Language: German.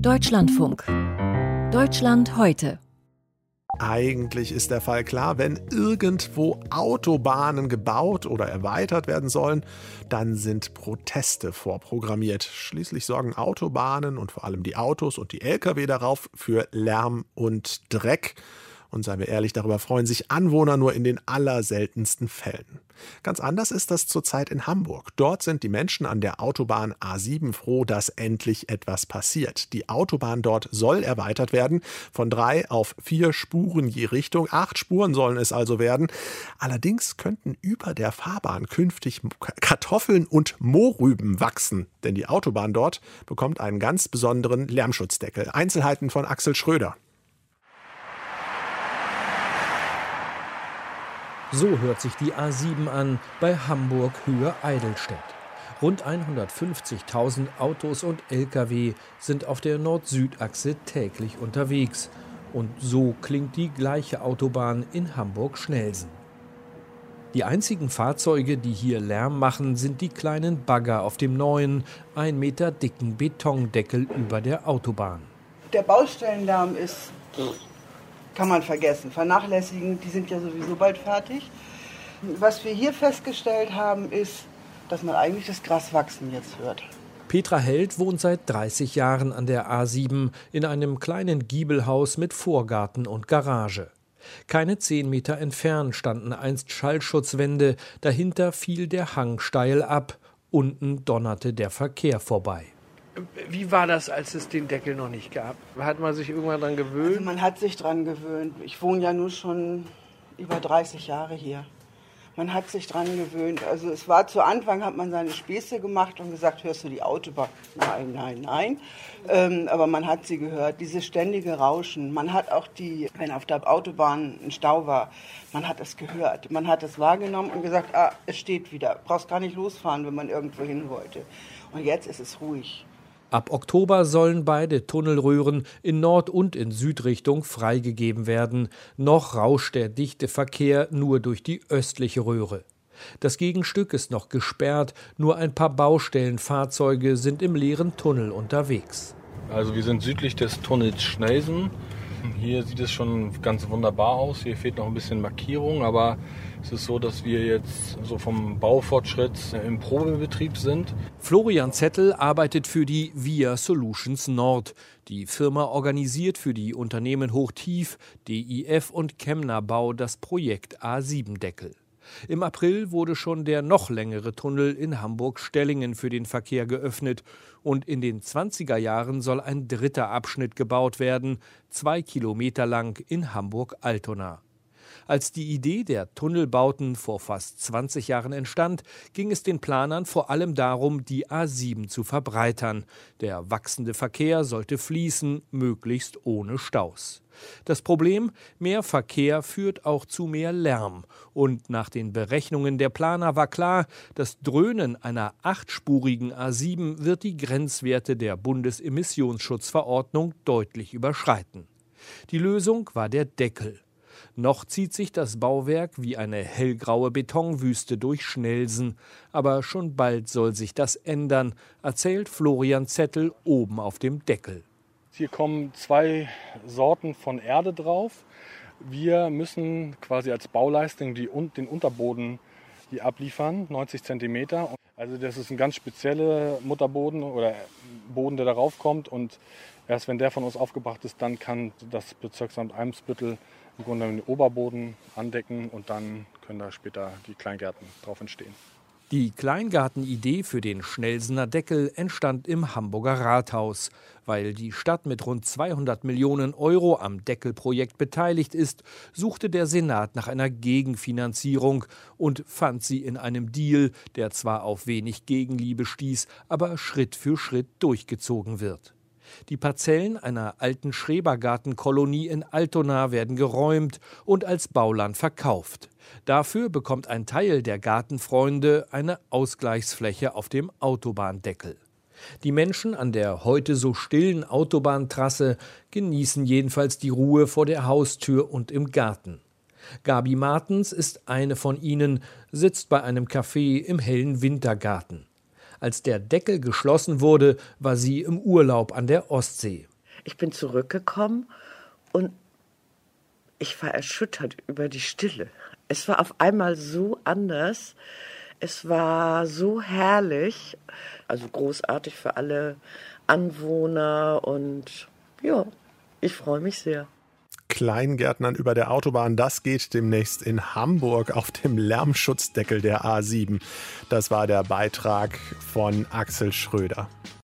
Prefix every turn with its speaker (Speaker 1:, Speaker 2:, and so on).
Speaker 1: Deutschlandfunk. Deutschland heute.
Speaker 2: Eigentlich ist der Fall klar, wenn irgendwo Autobahnen gebaut oder erweitert werden sollen, dann sind Proteste vorprogrammiert. Schließlich sorgen Autobahnen und vor allem die Autos und die Lkw darauf für Lärm und Dreck. Und seien wir ehrlich, darüber freuen sich Anwohner nur in den allerseltensten Fällen. Ganz anders ist das zurzeit in Hamburg. Dort sind die Menschen an der Autobahn A7 froh, dass endlich etwas passiert. Die Autobahn dort soll erweitert werden, von 3 auf 4 Spuren je Richtung. 8 Spuren sollen es also werden. Allerdings könnten über der Fahrbahn künftig Kartoffeln und Mohrrüben wachsen. Denn die Autobahn dort bekommt einen ganz besonderen Lärmschutzdeckel. Einzelheiten von Axel Schröder.
Speaker 3: So hört sich die A7 an bei Hamburg-Höhe Eidelstedt. Rund 150.000 Autos und Lkw sind auf der Nord-Süd-Achse täglich unterwegs. Und so klingt die gleiche Autobahn in Hamburg-Schnelsen. Die einzigen Fahrzeuge, die hier Lärm machen, sind die kleinen Bagger auf dem neuen, 1 Meter dicken Betondeckel über der Autobahn.
Speaker 4: Der Baustellenlärm ist... kann man vergessen, vernachlässigen, die sind ja sowieso bald fertig. Was wir hier festgestellt haben, ist, dass man eigentlich das Gras wachsen jetzt hört.
Speaker 3: Petra Held wohnt seit 30 Jahren an der A7 in einem kleinen Giebelhaus mit Vorgarten und Garage. Keine 10 Meter entfernt standen einst Schallschutzwände, dahinter fiel der Hang steil ab, unten donnerte der Verkehr vorbei.
Speaker 5: Wie war das, als es den Deckel noch nicht gab? Hat man sich irgendwann dran gewöhnt?
Speaker 4: Also man hat sich dran gewöhnt. Ich wohne ja nur schon über 30 Jahre hier. Man hat sich dran gewöhnt. Also es war zu Anfang, hat man seine Späße gemacht und gesagt, hörst du die Autobahn? Nein. Aber man hat sie gehört, dieses ständige Rauschen. Man hat auch wenn auf der Autobahn ein Stau war, man hat es gehört. Man hat es wahrgenommen und gesagt, es steht wieder. Brauchst gar nicht losfahren, wenn man irgendwo hin wollte. Und jetzt ist es ruhig.
Speaker 3: Ab Oktober sollen beide Tunnelröhren in Nord- und in Südrichtung freigegeben werden. Noch rauscht der dichte Verkehr nur durch die östliche Röhre. Das Gegenstück ist noch gesperrt, nur ein paar Baustellenfahrzeuge sind im leeren Tunnel unterwegs.
Speaker 6: Also wir sind südlich des Tunnels Schnelsen. Hier sieht es schon ganz wunderbar aus. Hier fehlt noch ein bisschen Markierung, aber es ist so, dass wir jetzt so vom Baufortschritt im Probebetrieb sind.
Speaker 3: Florian Zettel arbeitet für die VIA Solutions Nord. Die Firma organisiert für die Unternehmen Hochtief, DIF und Kemner Bau das Projekt A7-Deckel. Im April wurde schon der noch längere Tunnel in Hamburg-Stellingen für den Verkehr geöffnet. Und in den 20er Jahren soll ein dritter Abschnitt gebaut werden, 2 Kilometer lang in Hamburg-Altona. Als die Idee der Tunnelbauten vor fast 20 Jahren entstand, ging es den Planern vor allem darum, die A7 zu verbreitern. Der wachsende Verkehr sollte fließen, möglichst ohne Staus. Das Problem: mehr Verkehr führt auch zu mehr Lärm. Und nach den Berechnungen der Planer war klar, das Dröhnen einer 8-spurigen A7 wird die Grenzwerte der Bundesemissionsschutzverordnung deutlich überschreiten. Die Lösung war der Deckel. Noch zieht sich das Bauwerk wie eine hellgraue Betonwüste durch Schnelsen. Aber schon bald soll sich das ändern, erzählt Florian Zettel oben auf dem Deckel.
Speaker 6: Hier kommen 2 Sorten von Erde drauf. Wir müssen quasi als Bauleistung den Unterboden hier abliefern, 90 Zentimeter. Also das ist ein ganz spezieller Mutterboden oder Boden, der darauf kommt. Und erst wenn der von uns aufgebracht ist, dann kann das Bezirksamt Eimsbüttel im Grunde den Oberboden andecken und dann können da später die Kleingärten drauf entstehen.
Speaker 3: Die Kleingartenidee für den Schnelsener Deckel entstand im Hamburger Rathaus. Weil die Stadt mit rund 200 Millionen Euro am Deckelprojekt beteiligt ist, suchte der Senat nach einer Gegenfinanzierung und fand sie in einem Deal, der zwar auf wenig Gegenliebe stieß, aber Schritt für Schritt durchgezogen wird. Die Parzellen einer alten Schrebergartenkolonie in Altona werden geräumt und als Bauland verkauft. Dafür bekommt ein Teil der Gartenfreunde eine Ausgleichsfläche auf dem Autobahndeckel. Die Menschen an der heute so stillen Autobahntrasse genießen jedenfalls die Ruhe vor der Haustür und im Garten. Gabi Martens ist eine von ihnen, sitzt bei einem Café im hellen Wintergarten. Als der Deckel geschlossen wurde, war sie im Urlaub an der Ostsee.
Speaker 7: Ich bin zurückgekommen und ich war erschüttert über die Stille. Es war auf einmal so anders. Es war so herrlich, also großartig für alle Anwohner und ja, ich freue mich sehr.
Speaker 2: Kleingärtnern über der Autobahn, das geht demnächst in Hamburg auf dem Lärmschutzdeckel der A7. Das war der Beitrag von Axel Schröder.